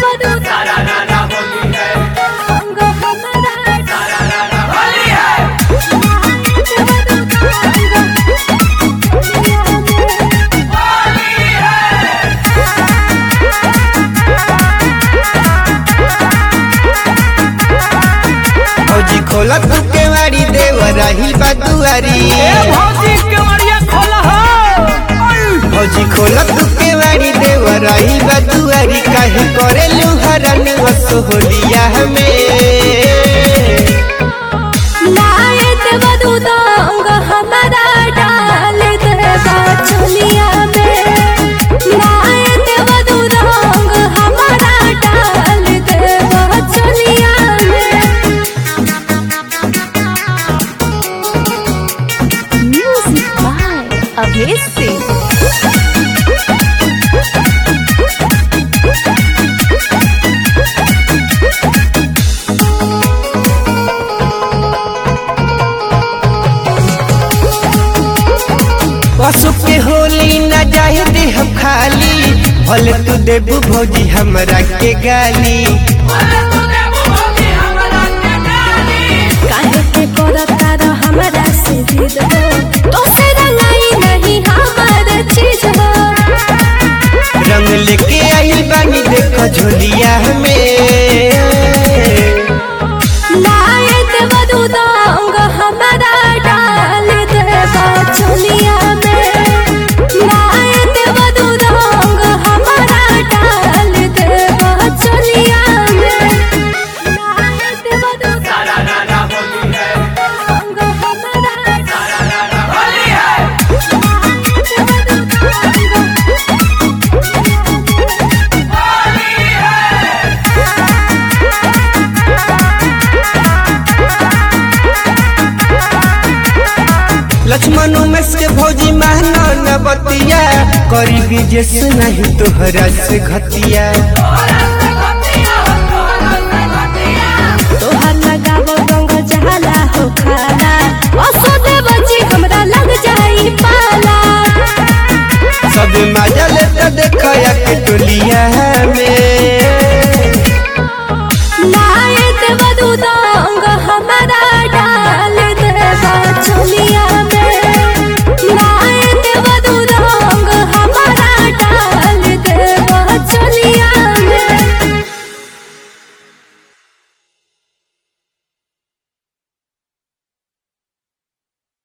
खोला तू के वाड़ी देवराही बदुआरी भौजी के वाड़िया खोला हो भौजी खोला तू के वाड़ी देवराही बदुआरी काहे करे लुहरन वसोलिया में लायत बदू दंग हमारा डाल देगा चलिया में लायत बदू दंग हमारा डाल देगा चलिया में। Music by Abhesh Singh. पशु के होली न जाए दे हम खाली भले तू देबू भौजी हमरा के गाली काहे के करता रह हमरा से जिद हो तो से रंगाई नहीं हमार चीज हो। रंग लेके आई बानी देखो झोलिया में लायत बदू दंग हमारा डाल देगा चलिया में लायत बदू दंग हमारा डाल देगा चलिया में लायत बदू दंग हमारा लक्ष्मण उमेश के भौजी महना न बतिया करी विजय से नहीं तोहरा से घतिया